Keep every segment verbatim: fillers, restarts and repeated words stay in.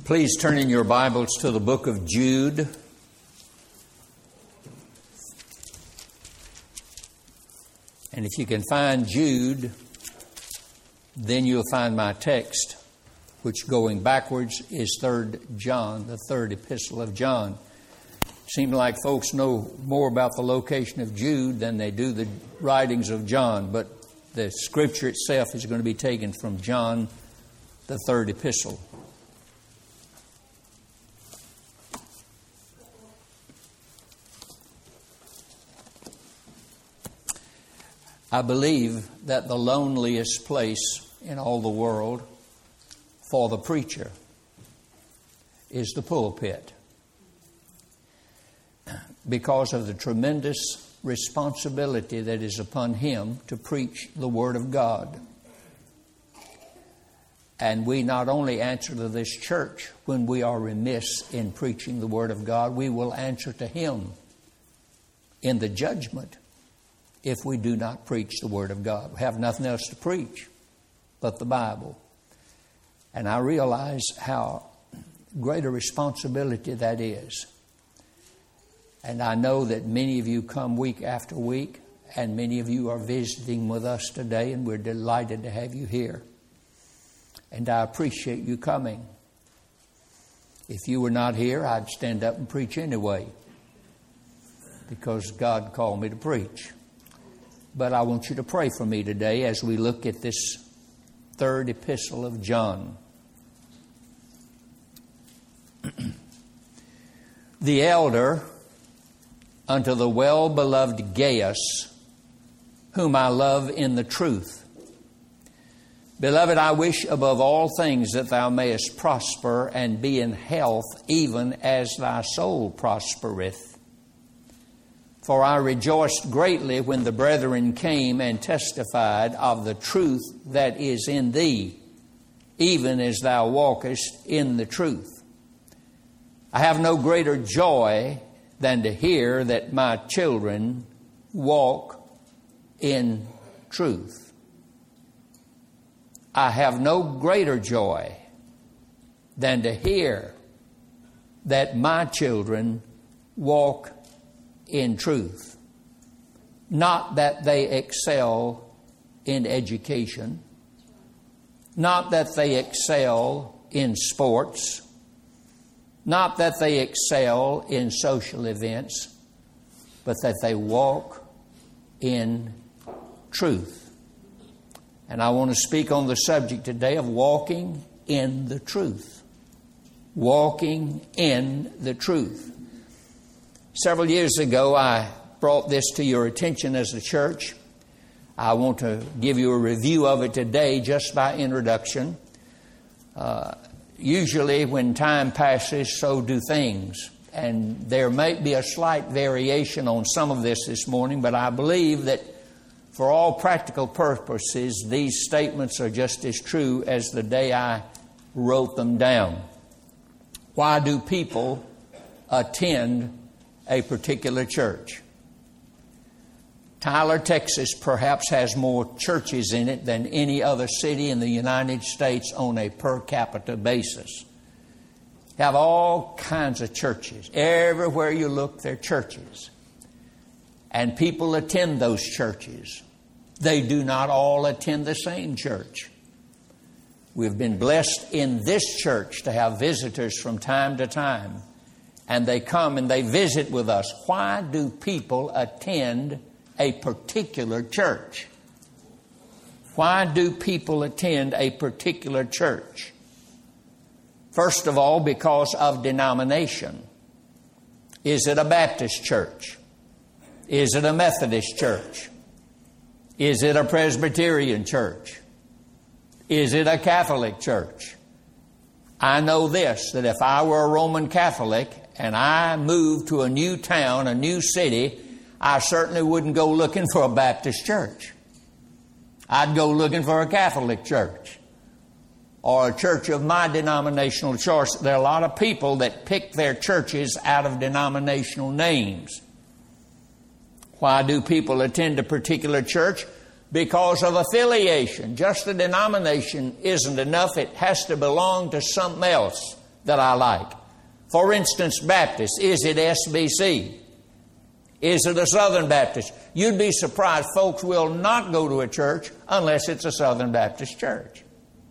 Please turn in your Bibles to the book of Jude. And if you can find Jude, then you'll find my text, which going backwards is Third John, the third epistle of John. Seems like folks know more about the location of Jude than they do the writings of John, but the scripture itself is going to be taken from John, the third epistle. I believe that the loneliest place in all the world for the preacher is the pulpit, because of the tremendous responsibility that is upon him to preach the Word of God. And we not only answer to this church when we are remiss in preaching the Word of God, we will answer to him in the judgment if we do not preach the Word of God. We have nothing else to preach but the Bible. And I realize how great a responsibility that is. And I know that many of you come week after week, and many of you are visiting with us today, and we're delighted to have you here. And I appreciate you coming. If you were not here, I'd stand up and preach anyway, because God called me to preach. But I want you to pray for me today as we look at this third epistle of John. The elder unto the well-beloved Gaius, whom I love in the truth. Beloved, I wish above all things that thou mayest prosper and be in health, even as thy soul prospereth. For I rejoiced greatly when the brethren came and testified of the truth that is in thee, even as thou walkest in the truth. I have no greater joy than to hear that my children walk in truth. I have no greater joy than to hear that my children walk in truth. Not that they excel in education, not that they excel in sports, not that they excel in social events, but that they walk in truth. And I want to speak on the subject today of walking in the truth. Walking in the truth. Several years ago, I brought this to your attention as a church. I want to give you a review of it today just by introduction. Uh, usually when time passes, so do things. And there may be a slight variation on some of this this morning, but I believe that for all practical purposes, these statements are just as true as the day I wrote them down. Why do people attend a particular church? Tyler, Texas perhaps has more churches in it than any other city in the United States on a per capita basis. You have all kinds of churches. Everywhere you look, there are churches. And people attend those churches. They do not all attend the same church. We've been blessed in this church to have visitors from time to time. And they come and they visit with us. Why do people attend a particular church? Why do people attend a particular church? First of all, because of denomination. Is it a Baptist church? Is it a Methodist church? Is it a Presbyterian church? Is it a Catholic church? I know this, that if I were a Roman Catholic and I moved to a new town, a new city, I certainly wouldn't go looking for a Baptist church. I'd go looking for a Catholic church or a church of my denominational choice. There are a lot of people that pick their churches out of denominational names. Why do people attend a particular church? Because of affiliation. Just the denomination isn't enough. It has to belong to something else that I like. For instance, Baptist. Is it S B C? Is it a Southern Baptist? You'd be surprised. Folks will not go to a church unless it's a Southern Baptist church.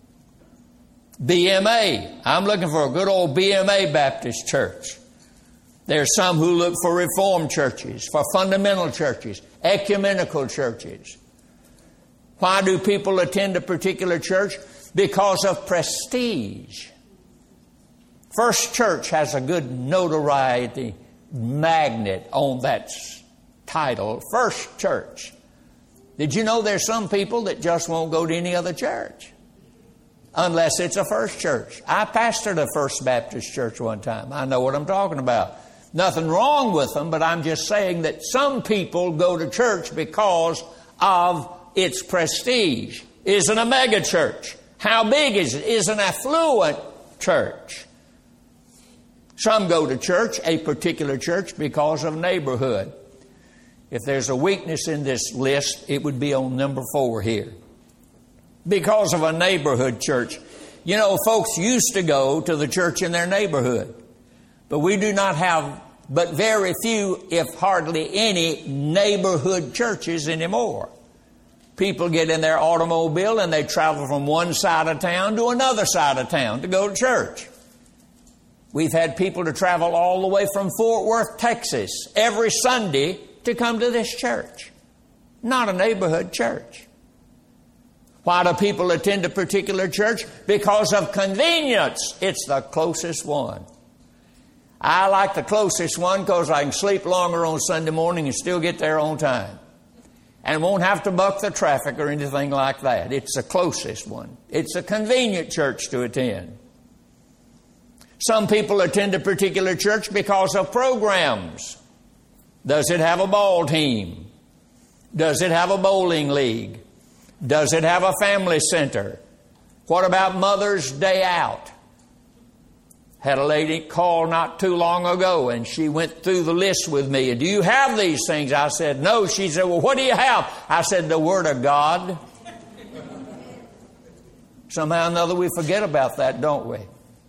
B M A. I'm looking for a good old B M A Baptist church. There's some who look for Reformed churches, for fundamental churches, ecumenical churches. Why do people attend a particular church? Because of prestige. First Church has a good notoriety magnet on that title, First Church. Did you know there's some people that just won't go to any other church unless it's a First Church? I pastored a First Baptist church one time. I know what I'm talking about. Nothing wrong with them, but I'm just saying that some people go to church because of its prestige. Is it a mega church? How big is it? Is it an affluent church? Some go to church, a particular church, because of neighborhood. If there's a weakness in this list, it would be on number four here. Because of a neighborhood church. You know, folks used to go to the church in their neighborhood. But we do not have but very few, if hardly any, neighborhood churches anymore. People get in their automobile and they travel from one side of town to another side of town to go to church. We've had people to travel all the way from Fort Worth, Texas, every Sunday to come to this church. Not a neighborhood church. Why do people attend a particular church? Because of convenience. It's the closest one. I like the closest one because I can sleep longer on Sunday morning and still get there on time. And won't have to buck the traffic or anything like that. It's the closest one. It's a convenient church to attend. Some people attend a particular church because of programs. Does it have a ball team? Does it have a bowling league? Does it have a family center? What about Mother's Day Out? Had a lady call not too long ago, and she went through the list with me. Do you have these things? I said, no. She said, well, what do you have? I said, the Word of God. Somehow or another we forget about that, don't we?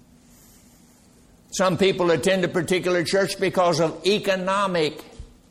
Some people attend a particular church because of economic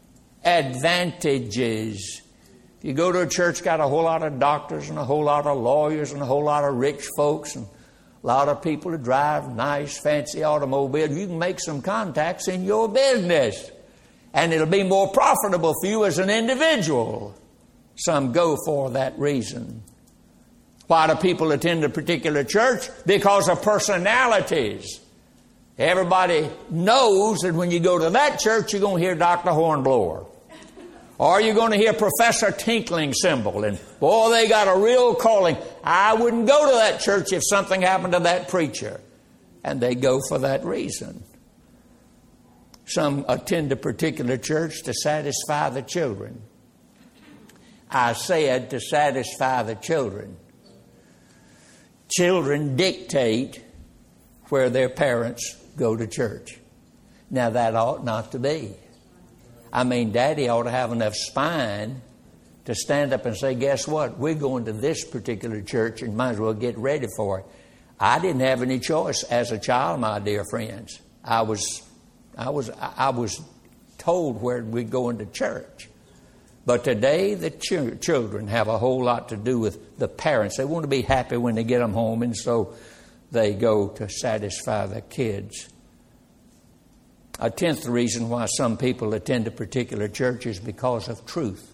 advantages. If you go to a church, got a whole lot of doctors and a whole lot of lawyers and a whole lot of rich folks and a lot of people who drive nice, fancy automobiles, you can make some contacts in your business. And it'll be more profitable for you as an individual. Some go for that reason. Why do people attend a particular church? Because of personalities. Everybody knows that when you go to that church, you're going to hear Doctor Hornblower. Or you're going to hear Professor Tinkling Cymbal. And, boy, they got a real calling. I wouldn't go to that church if something happened to that preacher. And they go for that reason. Some attend a particular church to satisfy the children. I said to satisfy the children. Children dictate where their parents go to church. Now, that ought not to be. I mean, Daddy ought to have enough spine to stand up and say, guess what? We're going to this particular church and might as well get ready for it. I didn't have any choice as a child, my dear friends. I was, I was, I was told where we'd go into church. But today, the ch- children have a whole lot to do with the parents. They want to be happy when they get them home, and so they go to satisfy the kids. A tenth reason why some people attend a particular church is because of truth.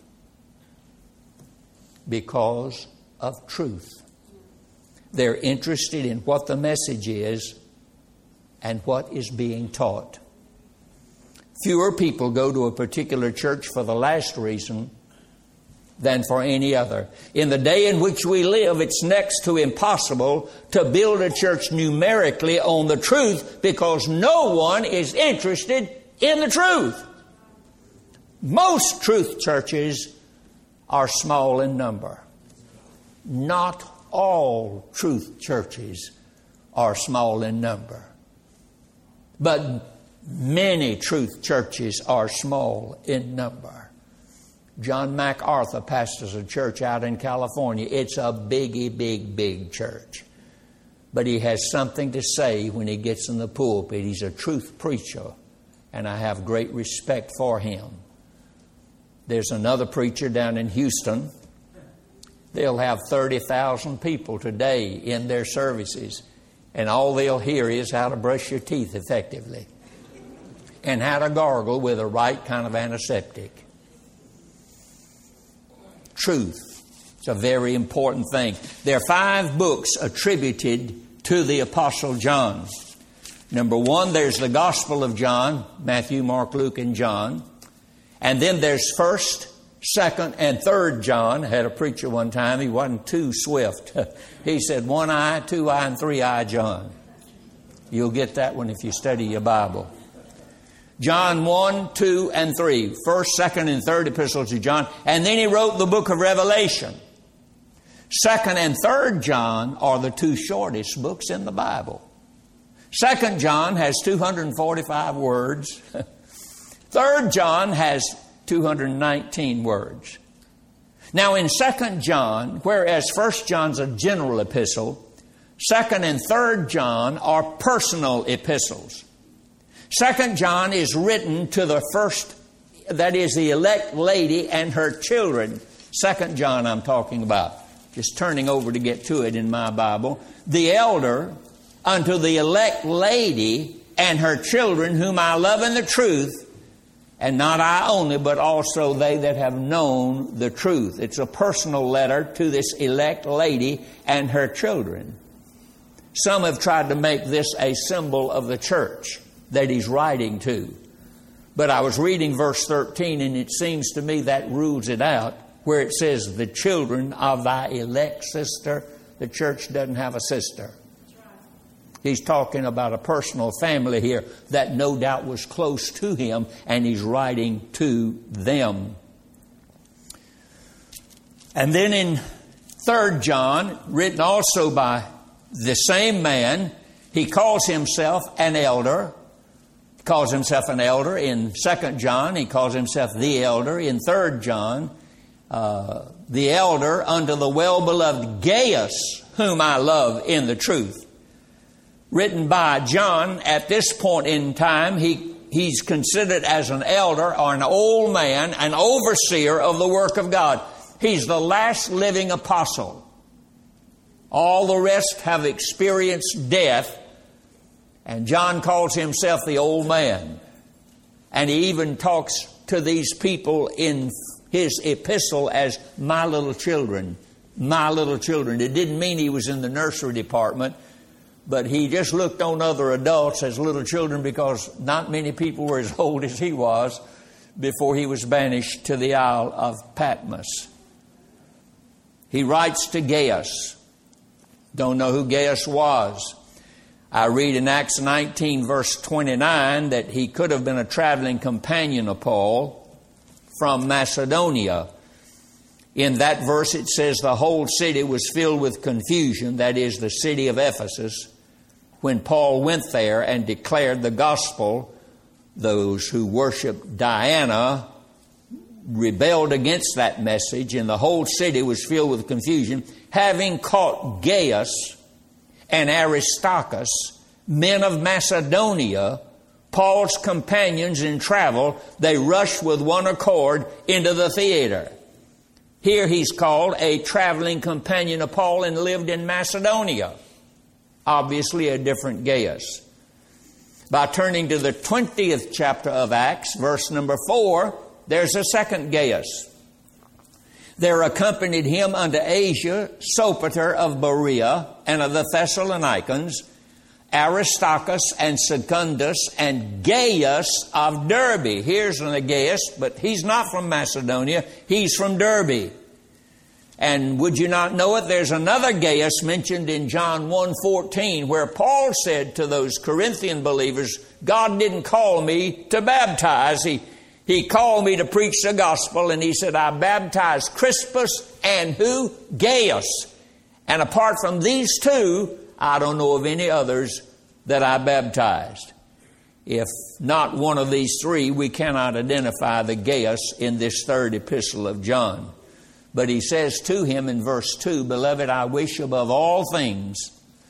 Because of truth. They're interested in what the message is and what is being taught. Fewer people go to a particular church for the last reason than for any other. In the day in which we live, it's next to impossible to build a church numerically on the truth because no one is interested in the truth. Most truth churches are small in number. Not all truth churches are small in number. But many truth churches are small in number. John MacArthur pastors a church out in California. It's a biggie, big, big church. but he has something to say when he gets in the pulpit. He's a truth preacher, and I have great respect for him. There's another preacher down in Houston. They'll have thirty thousand people today in their services, and all they'll hear is how to brush your teeth effectively and how to gargle with the right kind of antiseptic. Truth. It's a very important thing. There are five books attributed to the Apostle John. Number one, there's the Gospel of John, Matthew, Mark, Luke, and John. And then there's First, Second, and Third John. I had a preacher one time, he wasn't too swift. He said one eye, two eye, and three eye John. You'll get that one if you study your Bible. John one, two, and three. First, Second, and Third epistles of John. And then he wrote the book of Revelation. Second and Third John are the two shortest books in the Bible. Second John has two hundred forty-five words. Third John has two hundred nineteen words. Now in Second John, whereas First John's a general epistle, Second and Third John are personal epistles. Second John is written to the first, that is the elect lady and her children. Second John I'm talking about. Just turning over to get to it in my Bible. The elder unto the elect lady and her children whom I love in the truth, and not I only, but also they that have known the truth. It's a personal letter to this elect lady and her children. Some have tried to make this a symbol of the church that he's writing to. But I was reading verse thirteen, and it seems to me that rules it out, where it says, the children of thy elect sister. The church doesn't have a sister. He's talking about a personal family here that no doubt was close to him, and he's writing to them. And then in Third John, written also by the same man, he calls himself an elder. He calls himself an elder in Second John. He calls himself the elder in Third John. Uh, the elder unto the well-beloved Gaius, whom I love in the truth. Written by John at this point in time, he, he's considered as an elder or an old man, an overseer of the work of God. He's the last living apostle. All the rest have experienced death, and John calls himself the old man. And he even talks to these people in his epistle as my little children, my little children. It didn't mean he was in the nursery department, but he just looked on other adults as little children because not many people were as old as he was before he was banished to the Isle of Patmos. He writes to Gaius. Don't know who Gaius was. I read in Acts nineteen, verse twenty-nine, that he could have been a traveling companion of Paul from Macedonia. In that verse it says the whole city was filled with confusion, that is the city of Ephesus, when Paul went there and declared the gospel. Those who worshiped Diana rebelled against that message, and the whole city was filled with confusion. Having caught Gaius and Aristarchus, men of Macedonia, Paul's companions in travel, they rushed with one accord into the theater. Here he's called a traveling companion of Paul and lived in Macedonia. Obviously a different Gaius. By turning to the twentieth chapter of Acts, verse number four, there's a second Gaius. There accompanied him unto Asia Sopater of Berea and of the Thessalonians, Aristarchus and Secundus and Gaius of Derbe. Here's an Gaius, but he's not from Macedonia. He's from Derbe. And would you not know it, there's another Gaius mentioned in John one fourteen, where Paul said to those Corinthian believers, God didn't call me to baptize. He, he called me to preach the gospel, and he said, I baptized Crispus and who? Gaius. And apart from these two, I don't know of any others that I baptized. If not one of these three, we cannot identify the Gaius in this third epistle of John. But he says to him in verse two, Beloved, I wish above all things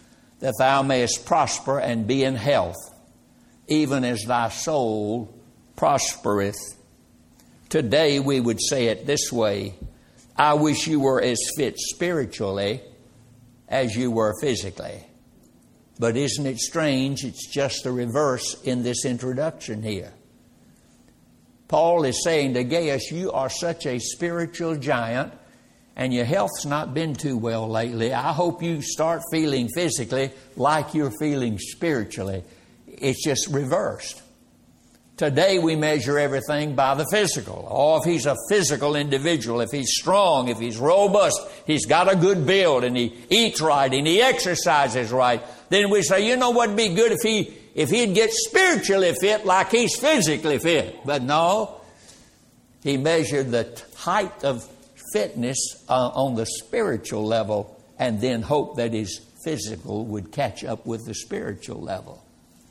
that thou mayest prosper and be in health, even as thy soul prospereth. Today we would say it this way: I wish you were as fit spiritually as you were physically. But isn't it strange? It's just the reverse in this introduction here. Paul is saying to Gaius, you are such a spiritual giant, and your health's not been too well lately. I hope you start feeling physically like you're feeling spiritually. It's just reversed. Today we measure everything by the physical. Oh, if he's a physical individual, if he's strong, if he's robust, he's got a good build, and he eats right, and he exercises right, then we say, you know what'd be good if he if he'd get spiritually fit like he's physically fit. But no, he measured the height of fitness uh, on the spiritual level, and then hoped that his physical would catch up with the spiritual level.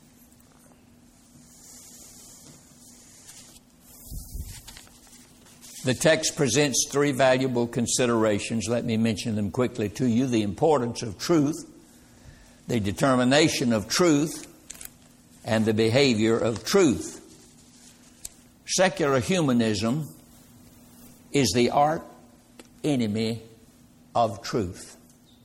The text presents three valuable considerations. Let me mention them quickly to you. The importance of truth, the determination of truth, and the behavior of truth. Secular humanism is the arch enemy of truth.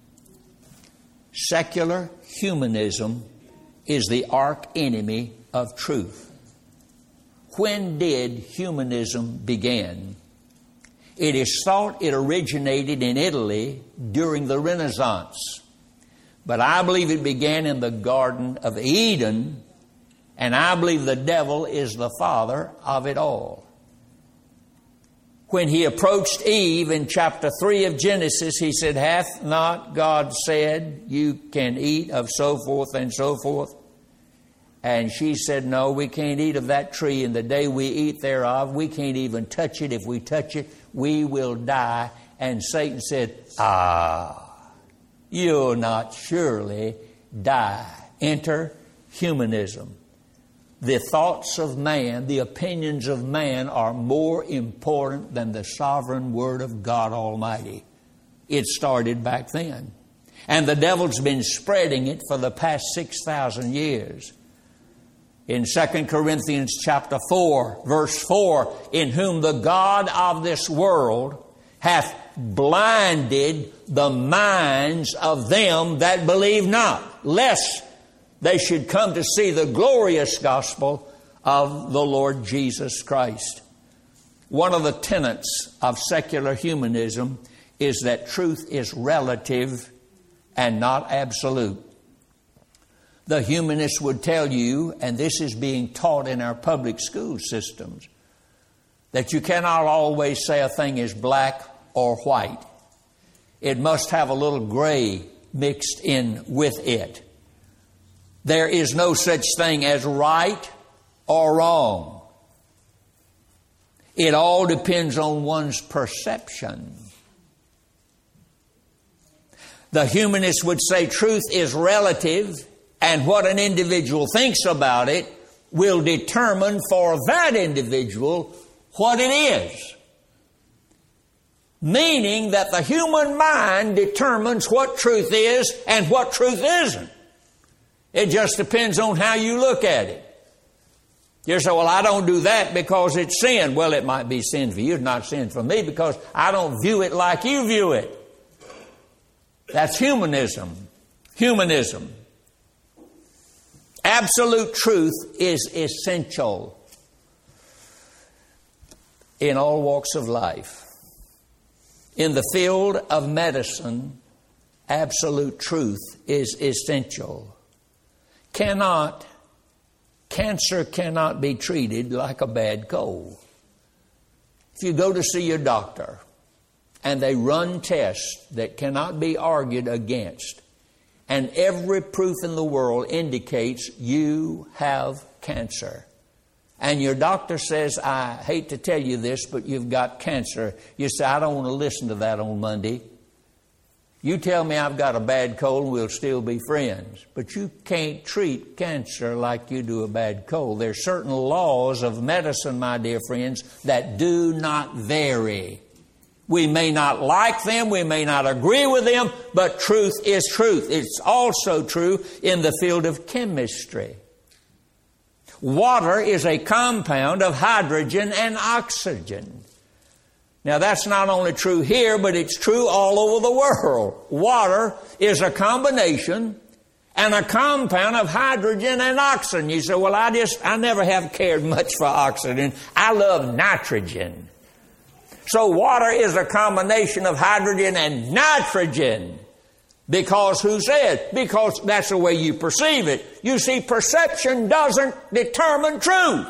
Secular humanism is the arch enemy of truth. When did humanism begin? It is thought it originated in Italy during the Renaissance. But I believe it began in the Garden of Eden, and I believe the devil is the father of it all. When he approached Eve in chapter three of Genesis, he said, hath not God said, you can eat of so forth and so forth? And she said, no, we can't eat of that tree, and the day we eat thereof, we can't even touch it. If we touch it, we will die. And Satan said, ah, you'll not surely die. Enter humanism. The thoughts of man, the opinions of man are more important than the sovereign word of God Almighty. It started back then. And the devil's been spreading it for the past six thousand years. In Second Corinthians chapter four, verse four, in whom the God of this world hath blinded the minds of them that believe not, lest they should come to see the glorious gospel of the Lord Jesus Christ. One of the tenets of secular humanism is that truth is relative and not absolute. The humanists would tell you, and this is being taught in our public school systems, that you cannot always say a thing is black or white. It must have a little gray mixed in with it. There is no such thing as right or wrong. It all depends on one's perception. The humanists would say truth is relative, and what an individual thinks about it will determine for that individual what it is. Meaning that the human mind determines what truth is and what truth isn't. It just depends on how you look at it. You say, well, I don't do that because it's sin. Well, it might be sin for you, it's not sin for me, because I don't view it like you view it. That's humanism. Humanism. Absolute truth is essential in all walks of life. In the field of medicine, absolute truth is essential. Cannot, cancer cannot be treated like a bad cold. If you go to see your doctor and they run tests that cannot be argued against, and every proof in the world indicates you have cancer, and your doctor says, I hate to tell you this, but you've got cancer. You say, I don't want to listen to that on Monday. You tell me I've got a bad cold and we'll still be friends. But you can't treat cancer like you do a bad cold. There are certain laws of medicine, my dear friends, that do not vary. We may not like them, we may not agree with them, but truth is truth. It's also true in the field of chemistry. Water is a compound of hydrogen and oxygen. Now that's not only true here, but it's true all over the world. Water is a combination and a compound of hydrogen and oxygen. You say, well, I just, I never have cared much for oxygen. I love nitrogen. So water is a combination of hydrogen and nitrogen. Because who said? Because that's the way you perceive it. You see, perception doesn't determine truth.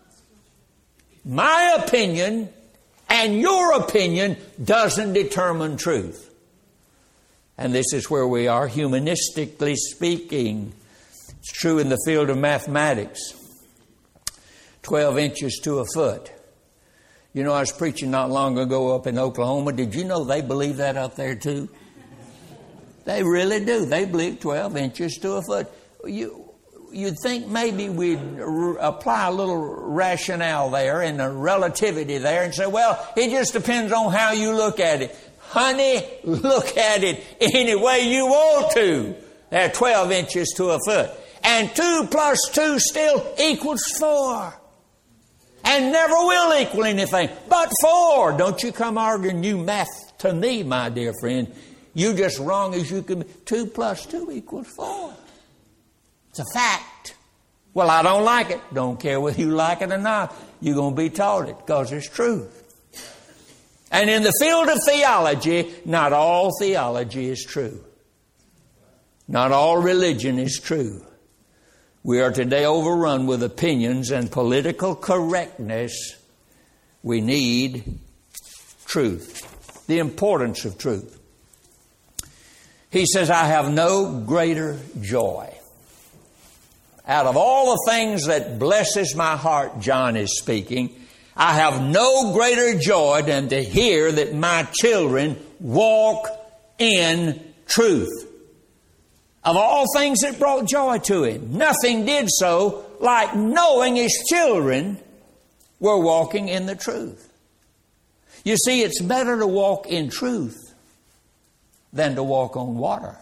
My opinion and your opinion doesn't determine truth. And this is where we are, humanistically speaking. It's true in the field of mathematics. Twelve inches to a foot. You know, I was preaching not long ago up in Oklahoma. Did you know they believe that up there too? They really do. They believe twelve inches to a foot. You, you'd think maybe we'd r- apply a little rationale there and a relativity there and say, well, it just depends on how you look at it. Honey, look at it any way you want to. They're twelve inches to a foot. And two plus two still equals four. And never will equal anything but four. Don't you come arguing you math to me, my dear friend. You just wrong as you can be. Two plus two equals four. It's a fact. Well, I don't like it. Don't care whether you like it or not. You're going to be taught it because it's truth. And in the field of theology, not all theology is true. Not all religion is true. We are today overrun with opinions and political correctness. We need truth. The importance of truth. He says, I have no greater joy. Out of all the things that blesses my heart, John is speaking, I have no greater joy than to hear that my children walk in truth. Of all things that brought joy to him, nothing did so like knowing his children were walking in the truth. You see, it's better to walk in truth than to walk on water.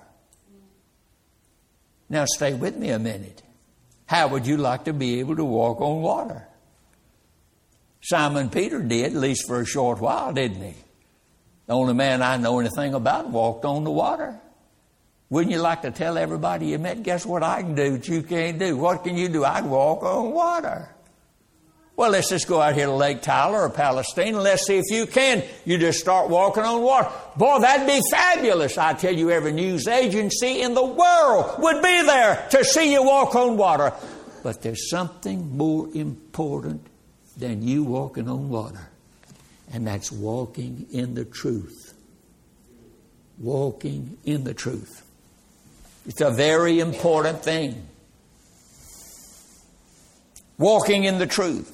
Now stay with me a minute. How would you like to be able to walk on water? Simon Peter did, at least for a short while, didn't he? The only man I know anything about walked on the water. Wouldn't you like to tell everybody you met, guess what I can do that you can't do? What can you do? I can walk on water. Well, let's just go out here to Lake Tyler or Palestine and let's see if you can. You just start walking on water. Boy, that'd be fabulous. I tell you, every news agency in the world would be there to see you walk on water. But there's something more important than you walking on water. And that's walking in the truth. Walking in the truth. It's a very important thing. Walking in the truth.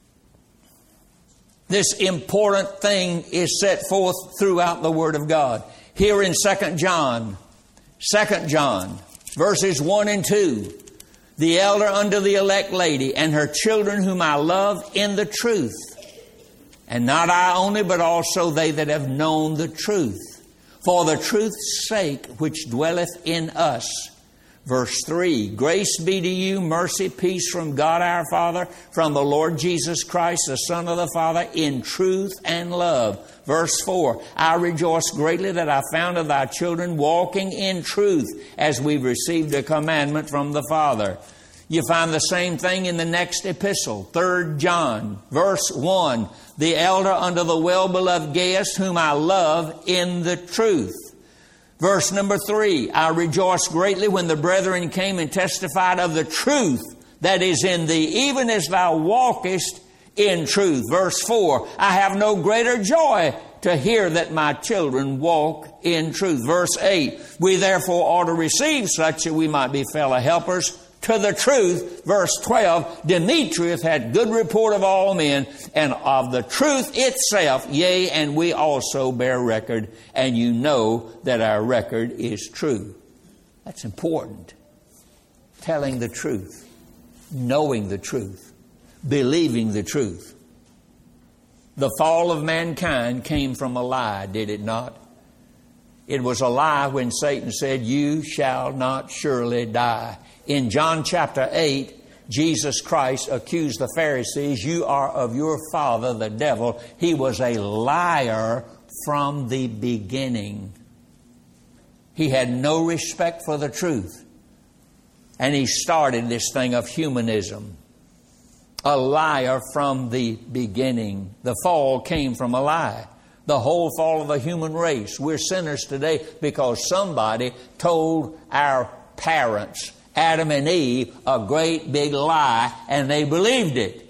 This important thing is set forth throughout the Word of God. Here in Second John, Second John, verses one and two. The elder unto the elect lady and her children whom I love in the truth. And not I only, but also they that have known the truth. For the truth's sake which dwelleth in us. Verse three, grace be to you, mercy, peace from God our Father, from the Lord Jesus Christ, the Son of the Father, in truth and love. Verse four, I rejoice greatly that I found of thy children walking in truth, as we've received a commandment from the Father. You find the same thing in the next epistle, Third John, verse one, the elder unto the well-beloved Gaius, whom I love in the truth. Verse number three, I rejoice greatly when the brethren came and testified of the truth that is in thee, even as thou walkest in truth. Verse four, I have no greater joy to hear that my children walk in truth. Verse eight, we therefore ought to receive such that we might be fellow helpers to the truth. Verse twelve, Demetrius had good report of all men, and of the truth itself, yea, and we also bear record, and you know that our record is true. That's important. Telling the truth, knowing the truth, believing the truth. The fall of mankind came from a lie, did it not? It was a lie when Satan said, "You shall not surely die." In John chapter eight, Jesus Christ accused the Pharisees, "You are of your father, the devil. He was a liar from the beginning." He had no respect for the truth. And he started this thing of humanism. A liar from the beginning. The fall came from a lie. The whole fall of the human race. We're sinners today because somebody told our parents, Adam and Eve, a great big lie, and they believed it.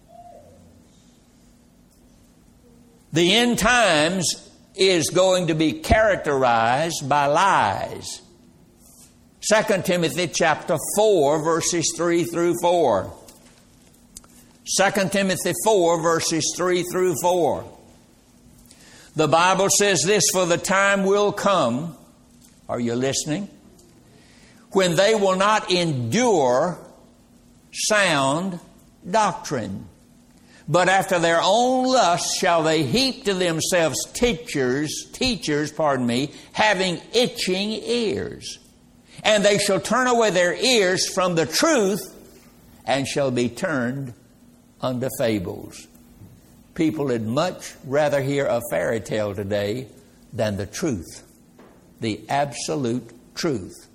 The end times is going to be characterized by lies. Second Timothy chapter four, verses three through four. Second Timothy four, verses three through four. The Bible says this, "For the time will come," are you listening? "when they will not endure sound doctrine, but after their own lusts shall they heap to themselves teachers, teachers, pardon me, having itching ears. And they shall turn away their ears from the truth and shall be turned unto fables." People would much rather hear a fairy tale today than the truth, the absolute truth.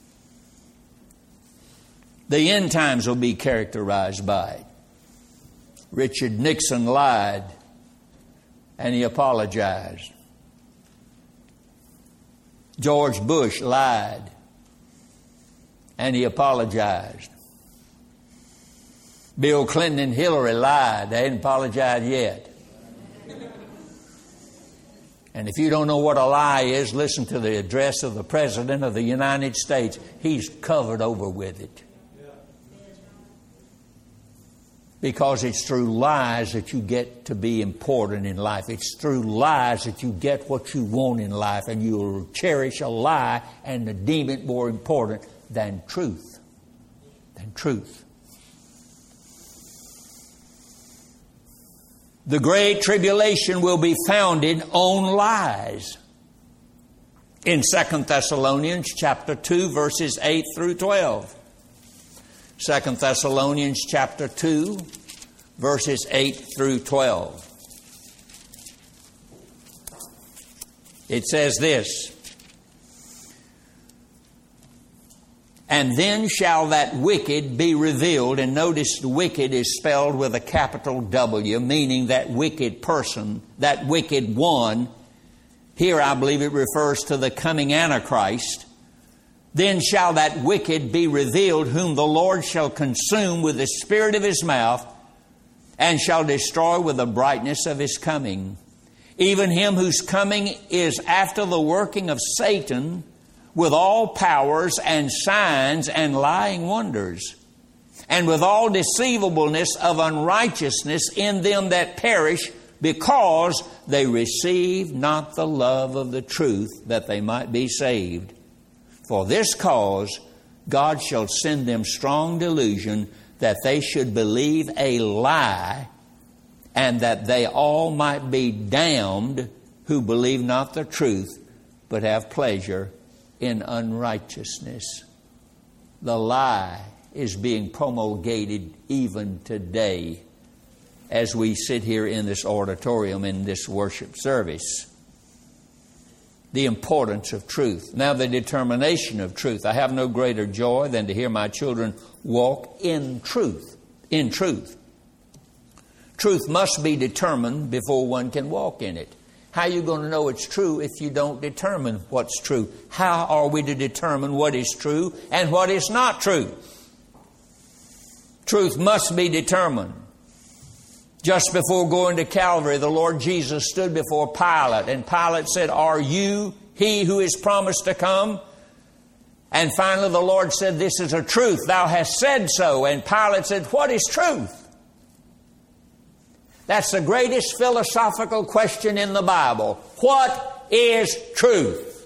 The end times will be characterized by it. Richard Nixon lied and he apologized. George Bush lied and he apologized. Bill Clinton and Hillary lied. They hadn't apologized yet. And if you don't know what a lie is, listen to the address of the President of the United States. He's covered over with it. Because it's through lies that you get to be important in life. It's through lies that you get what you want in life, and you'll cherish a lie and deem it more important than truth. Than truth. The great tribulation will be founded on lies. In Second Thessalonians chapter two, verses eight through twelve. Second Thessalonians chapter two, verses eight through twelve. It says this, "And then shall that wicked be revealed," and notice the wicked is spelled with a capital W, meaning that wicked person, that wicked one. Here I believe it refers to the coming Antichrist. "Then shall that wicked be revealed, whom the Lord shall consume with the spirit of his mouth, and shall destroy with the brightness of his coming. Even him whose coming is after the working of Satan, with all powers and signs and lying wonders, and with all deceivableness of unrighteousness in them that perish, because they receive not the love of the truth, that they might be saved. For this cause God shall send them strong delusion, that they should believe a lie, and that they all might be damned who believe not the truth, but have pleasure in unrighteousness." The lie is being promulgated even today as we sit here in this auditorium in this worship service. The importance of truth. Now, the determination of truth. I have no greater joy than to hear my children walk in truth. In truth. Truth must be determined before one can walk in it. How are you going to know it's true if you don't determine what's true? How are we to determine what is true and what is not true? Truth must be determined. Just before going to Calvary, the Lord Jesus stood before Pilate, and Pilate said, "Are you he who is promised to come?" And finally the Lord said, "This is a truth. Thou hast said so." And Pilate said, "What is truth?" That's the greatest philosophical question in the Bible. What is truth?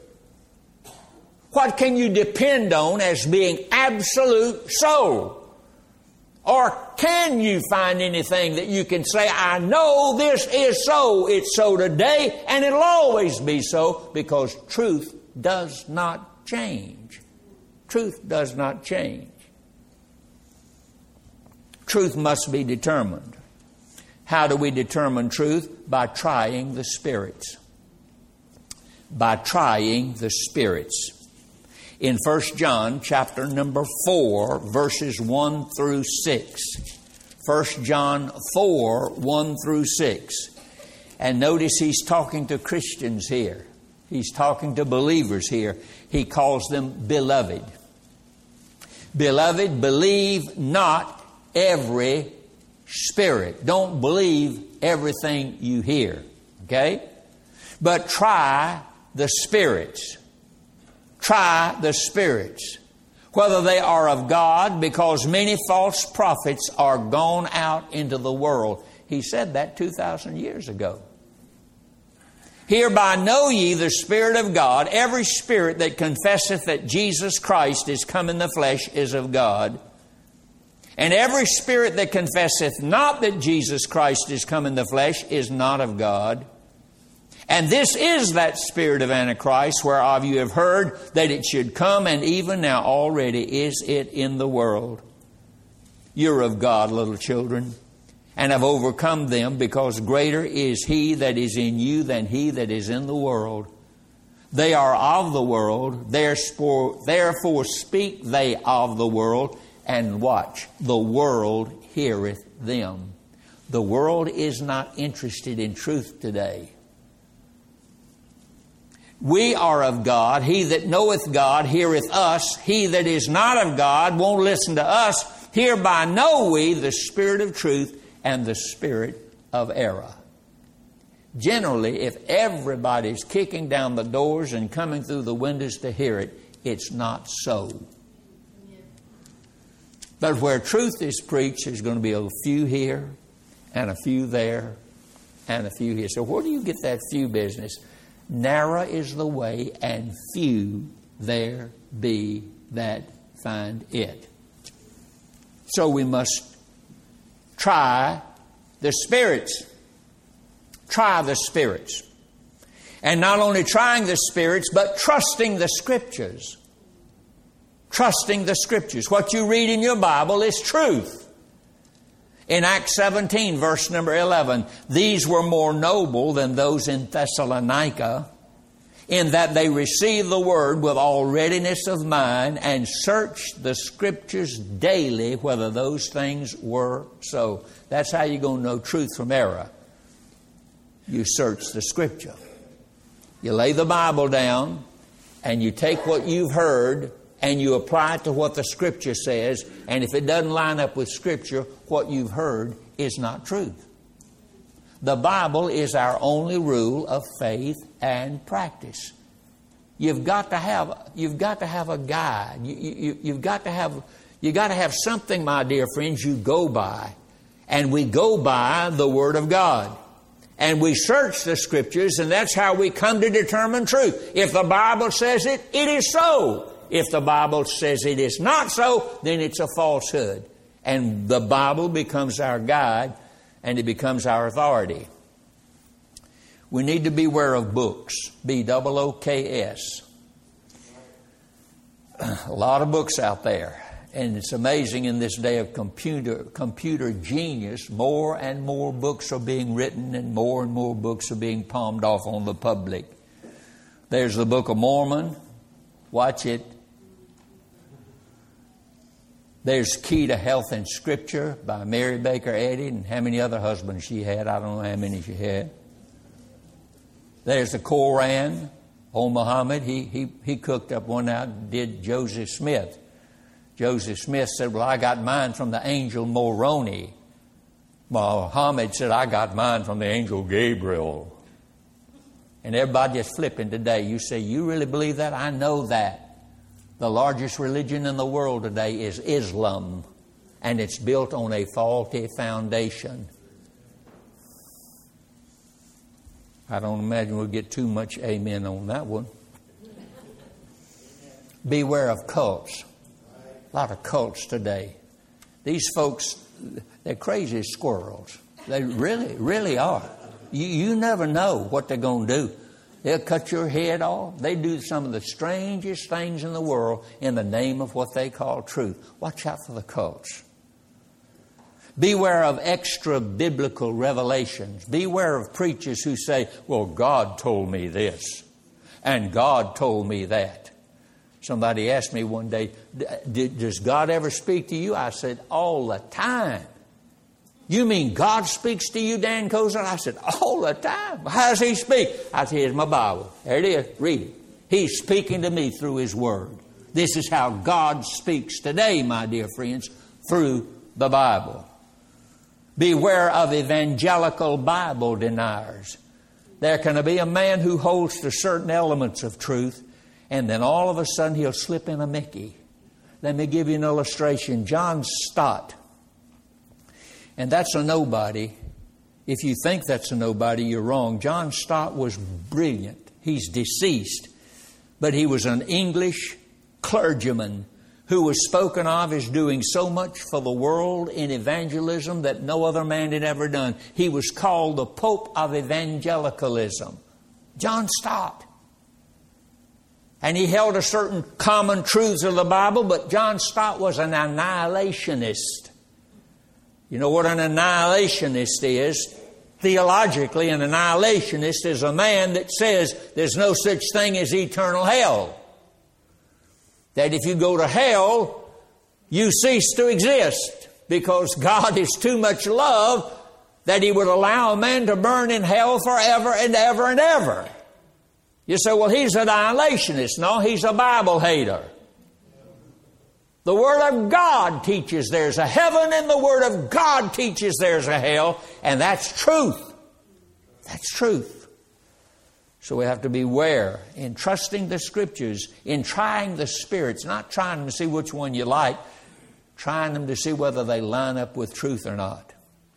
What can you depend on as being absolute so? Or can you find anything that you can say, I know this is so. It's so today, and it'll always be so, because truth does not change. Truth does not change. Truth must be determined. How do we determine truth? By trying the spirits. By trying the spirits. In First John chapter number four, verses one through six. First John four, one through six. And notice he's talking to Christians here. He's talking to believers here. He calls them beloved. Beloved, believe not every spirit. Don't believe everything you hear. Okay? But try the spirits. Try the spirits, whether they are of God, because many false prophets are gone out into the world. He said that two thousand years ago. Hereby know ye the Spirit of God. Every spirit that confesseth that Jesus Christ is come in the flesh is of God. And every spirit that confesseth not that Jesus Christ is come in the flesh is not of God. And this is that spirit of Antichrist, whereof you have heard that it should come, and even now already is it in the world. You're of God, little children, and have overcome them, because greater is He that is in you than he that is in the world. They are of the world, therefore, therefore speak they of the world, and watch, the world heareth them. The world is not interested in truth today. We are of God. He that knoweth God heareth us. He that is not of God won't listen to us. Hereby know we the spirit of truth and the spirit of error. Generally, if everybody's kicking down the doors and coming through the windows to hear it, it's not so. But where truth is preached, there's going to be a few here and a few there and a few here. So where do you get that few business? Narrow is the way, and few there be that find it. So we must try the spirits. Try the spirits. And not only trying the spirits, but trusting the Scriptures. Trusting the Scriptures. What you read in your Bible is truth. In Acts seventeen, verse number eleven, these were more noble than those in Thessalonica, in that they received the word with all readiness of mind, and searched the Scriptures daily whether those things were so. That's how you're going to know truth from error. You search the Scripture. You lay the Bible down, and you take what you've heard, and you apply it to what the Scripture says. And if it doesn't line up with Scripture, what you've heard is not truth. The Bible is our only rule of faith and practice. You've got to have, you've got to have a guide. You, you, you've got to have, you've got to have something, my dear friends, you go by. And we go by the Word of God. And we search the Scriptures, and that's how we come to determine truth. If the Bible says it, it is so. If the Bible says it is not so, then it's a falsehood. And the Bible becomes our guide, and it becomes our authority. We need to beware of books. B O O K S. A lot of books out there. And it's amazing in this day of computer computer genius, more and more books are being written and more and more books are being palmed off on the public. There's the Book of Mormon. Watch it. There's Key to Health and Scripture by Mary Baker Eddy, and how many other husbands she had. I don't know how many she had. There's the Koran. Old Muhammad, he, he, he cooked up one out and did Joseph Smith. Joseph Smith said, well, I got mine from the angel Moroni. Muhammad said, I got mine from the angel Gabriel. And everybody just flipping today. You say, you really believe that? I know that. The largest religion in the world today is Islam. And it's built on a faulty foundation. I don't imagine we'll get too much amen on that one. Beware of cults. A lot of cults today. These folks, they're crazy as squirrels. They really, really are. You, you never know what they're going to do. They'll cut your head off. They do some of the strangest things in the world in the name of what they call truth. Watch out for the cults. Beware of extra biblical revelations. Beware of preachers who say, well, God told me this, and God told me that. Somebody asked me one day, does God ever speak to you? I said, all the time. You mean God speaks to you, Dan Kozar? I said, all the time. How does He speak? I said, here's my Bible. There it is. Read it. He's speaking to me through His Word. This is how God speaks today, my dear friends, through the Bible. Beware of evangelical Bible deniers. There can be a man who holds to certain elements of truth, and then all of a sudden he'll slip in a Mickey. Let me give you an illustration. John Stott. And that's a nobody. If you think that's a nobody, you're wrong. John Stott was brilliant. He's deceased. But he was an English clergyman who was spoken of as doing so much for the world in evangelism that no other man had ever done. He was called the Pope of Evangelicalism. John Stott. And he held a certain common truths of the Bible, but John Stott was an annihilationist. You know what an annihilationist is? Theologically, an annihilationist is a man that says there's no such thing as eternal hell. That if you go to hell, you cease to exist because God is too much love that He would allow a man to burn in hell forever and ever and ever. You say, well, he's an annihilationist. No, he's a Bible hater. The Word of God teaches there's a heaven, and the Word of God teaches there's a hell, and that's truth. That's truth. So we have to beware in trusting the Scriptures, in trying the spirits, not trying them to see which one you like, trying them to see whether they line up with truth or not.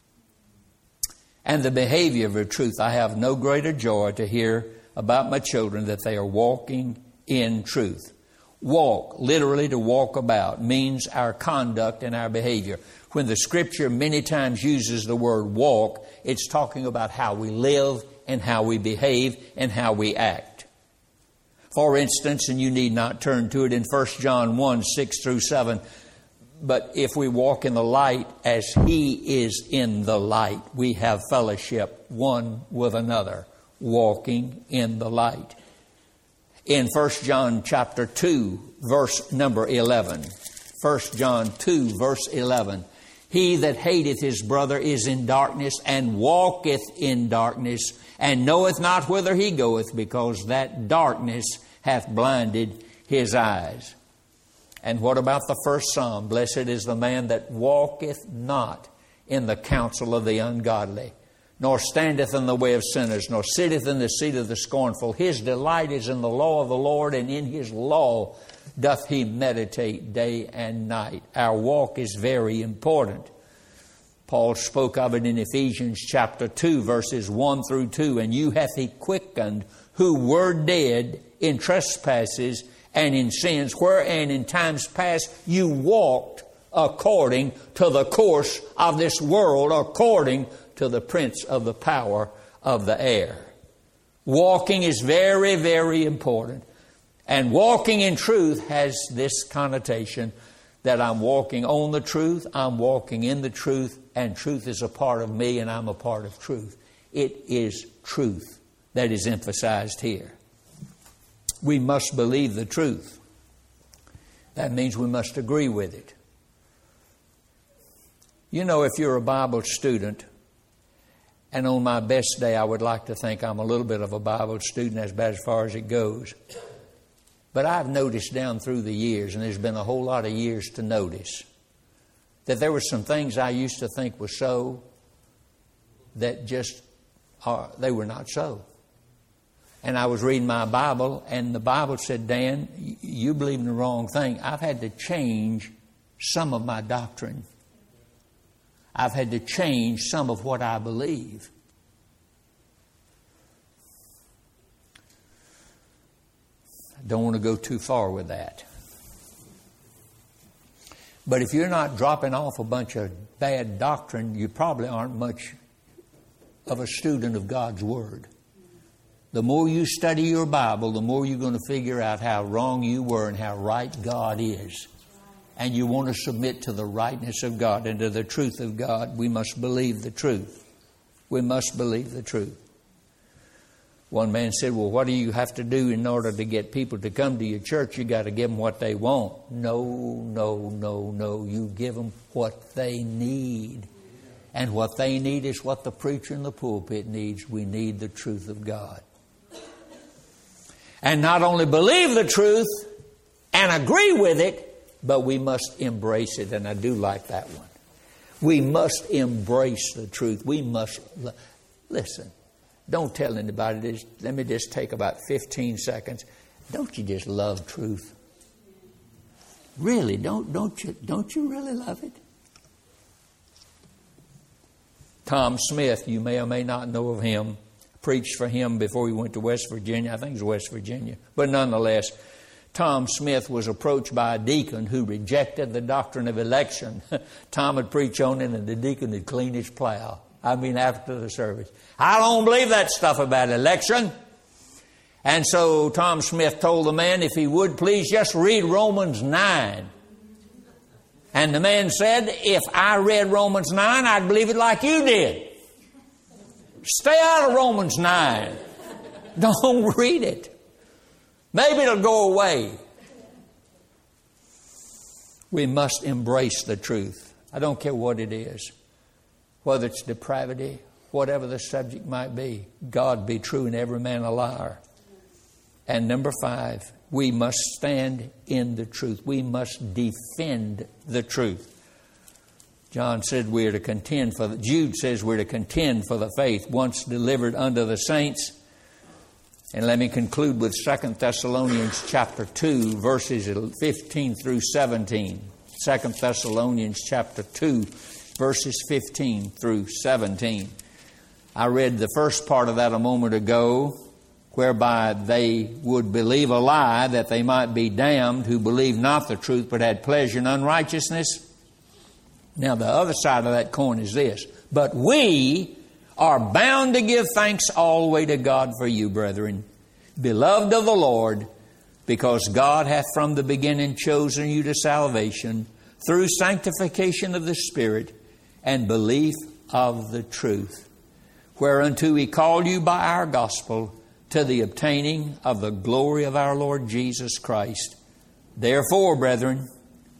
And the behavior of the truth. I have no greater joy to hear about my children that they are walking in truth. Walk, literally to walk about, means our conduct and our behavior. When the Scripture many times uses the word walk, it's talking about how we live and how we behave and how we act. For instance, and you need not turn to it, in First John one, six through seven, but if we walk in the light as He is in the light, we have fellowship one with another, walking in the light. In First John chapter two, verse number eleven. First John two, verse eleven. He that hateth his brother is in darkness, and walketh in darkness, and knoweth not whither he goeth, because that darkness hath blinded his eyes. And what about the first psalm? Blessed is the man that walketh not in the counsel of the ungodly, nor standeth in the way of sinners, nor sitteth in the seat of the scornful. His delight is in the law of the Lord, and in His law doth he meditate day and night. Our walk is very important. Paul spoke of it in Ephesians chapter two, verses one through two. And you hath He quickened who were dead in trespasses and in sins, wherein in times past you walked according to the course of this world, according to the prince of the power of the air. Walking is very, very important. And walking in truth has this connotation that I'm walking on the truth, I'm walking in the truth, and truth is a part of me and I'm a part of truth. It is truth that is emphasized here. We must believe the truth. That means we must agree with it. You know, if you're a Bible student, and on my best day I would like to think I'm a little bit of a Bible student, as bad as far as it goes. But I've noticed down through the years, and there's been a whole lot of years to notice, that there were some things I used to think were so that just are, they were not so. And I was reading my Bible, and the Bible said, Dan, you believe in the wrong thing. I've had to change some of my doctrine. I've had to change some of what I believe. I don't want to go too far with that. But if you're not dropping off a bunch of bad doctrine, you probably aren't much of a student of God's Word. The more you study your Bible, the more you're going to figure out how wrong you were and how right God is. And you want to submit to the rightness of God and to the truth of God. We must believe the truth. We must believe the truth. One man said, well, what do you have to do in order to get people to come to your church? You got to give them what they want. No, no, no, no. You give them what they need. And what they need is what the preacher in the pulpit needs. We need the truth of God. And not only believe the truth and agree with it, but we must embrace it. And I do like that one. We must embrace the truth. We must, listen, don't tell anybody this. Let me just take about fifteen seconds. Don't you just love truth? Really, don't, don't you, don't you really love it? Tom Smith, you may or may not know of him. Preached for him before he went to West Virginia. I think it was West Virginia. But nonetheless, Tom Smith was approached by a deacon who rejected the doctrine of election. Tom would preach on it and the deacon would clean his plow. I mean, after the service. I don't believe that stuff about election. And so Tom Smith told the man, if he would please just read Romans nine. And the man said, if I read Romans nine, I'd believe it like you did. Stay out of Romans nine. Don't read it. Maybe it'll go away. We must embrace the truth. I don't care what it is. Whether it's depravity, whatever the subject might be. God be true and every man a liar. And number five, we must stand in the truth. We must defend the truth. John said we're to contend for the, Jude says we're to contend for the faith once delivered unto the saints. And let me conclude with Second Thessalonians chapter two, verses fifteen through seventeen. Second Thessalonians chapter two, verses fifteen through seventeen. I read the first part of that a moment ago, whereby they would believe a lie that they might be damned who believed not the truth but had pleasure in unrighteousness. Now the other side of that coin is this. But we are bound to give thanks always to God for you, brethren, beloved of the Lord, because God hath from the beginning chosen you to salvation through sanctification of the Spirit and belief of the truth, whereunto He called you by our gospel to the obtaining of the glory of our Lord Jesus Christ. Therefore, brethren,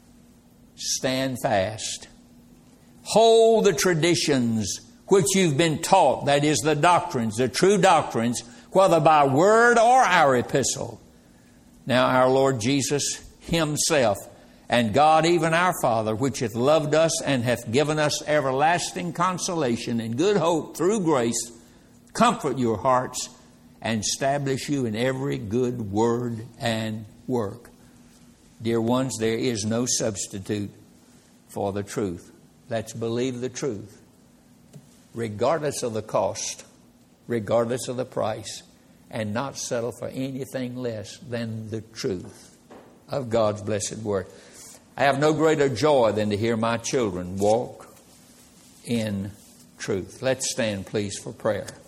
stand fast. Hold the traditions which you've been taught, that is the doctrines, the true doctrines, whether by word or our epistle. Now our Lord Jesus Himself and God, even our Father, which hath loved us and hath given us everlasting consolation and good hope through grace, comfort your hearts and establish you in every good word and work. Dear ones, there is no substitute for the truth. Let's believe the truth, regardless of the cost, regardless of the price, and not settle for anything less than the truth of God's blessed Word. I have no greater joy than to hear my children walk in truth. Let's stand, please, for prayer.